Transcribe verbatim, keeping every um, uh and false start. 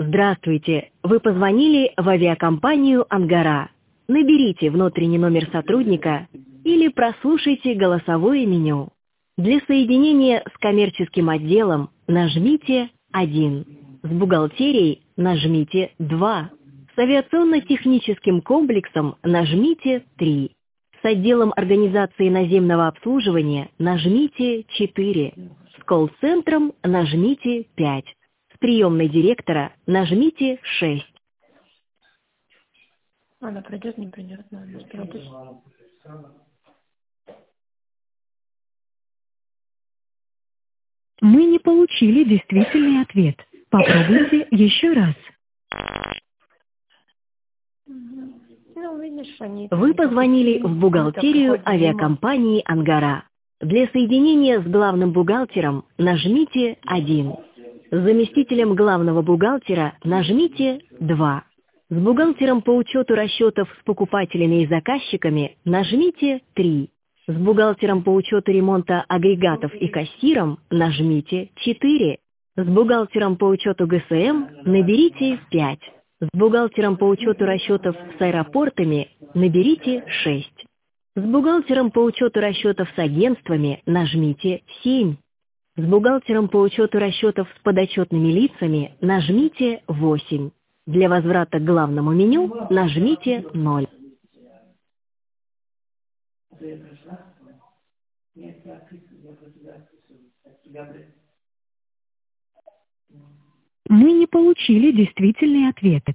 Здравствуйте! Вы позвонили в авиакомпанию «Ангара». Наберите внутренний номер сотрудника или прослушайте голосовое меню. Для соединения с коммерческим отделом нажмите один. С бухгалтерией нажмите два. С авиационно-техническим комплексом нажмите три. С отделом организации наземного обслуживания нажмите четыре. С колл-центром нажмите пять. С приемной директора нажмите шесть. Она придет, не придет, надо смотреть. Мы не получили действительный ответ. Попробуйте еще раз. Мгм. Ну, видишь, они там Вы позвонили допустили, в мы-то бухгалтерию приходим мимо. авиакомпании «Ангара». Для соединения с главным бухгалтером нажмите один. С заместителем главного бухгалтера нажмите два. С бухгалтером по учету расчетов с покупателями и заказчиками нажмите три. С бухгалтером по учету ремонта агрегатов и кассиром нажмите четыре. С бухгалтером по учету ГСМ наберите пять. С бухгалтером по учету расчетов с аэропортами наберите шесть. С бухгалтером по учету расчетов с агентствами нажмите семь. С бухгалтером по учету расчетов с подотчетными лицами нажмите восемь. Для возврата к главному меню нажмите ноль. Мы не получили действительный ответ.